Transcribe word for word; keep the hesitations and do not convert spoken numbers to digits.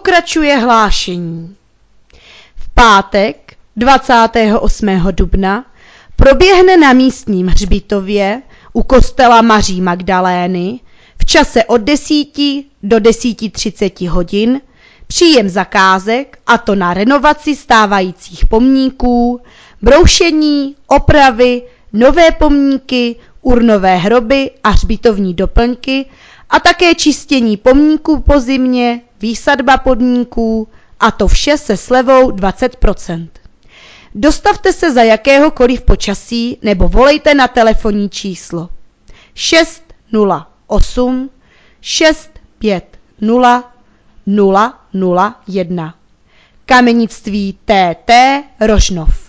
Pokračuje hlášení. V pátek dvacátého osmého dubna proběhne na místním hřbitově u kostela Maří Magdalény v čase od deseti do deseti třiceti hodin příjem zakázek, a to na renovaci stávajících pomníků, broušení, opravy, nové pomníky, urnové hroby a hřbitovní doplňky a také čištění pomníků po zimě, výsadba pomníků, a to vše se slevou dvacet procent. Dostavte se za jakéhokoliv počasí nebo volejte na telefonní číslo šest nula osm šest pět nula nula nula jedna. Kamenictví T T Rožnov.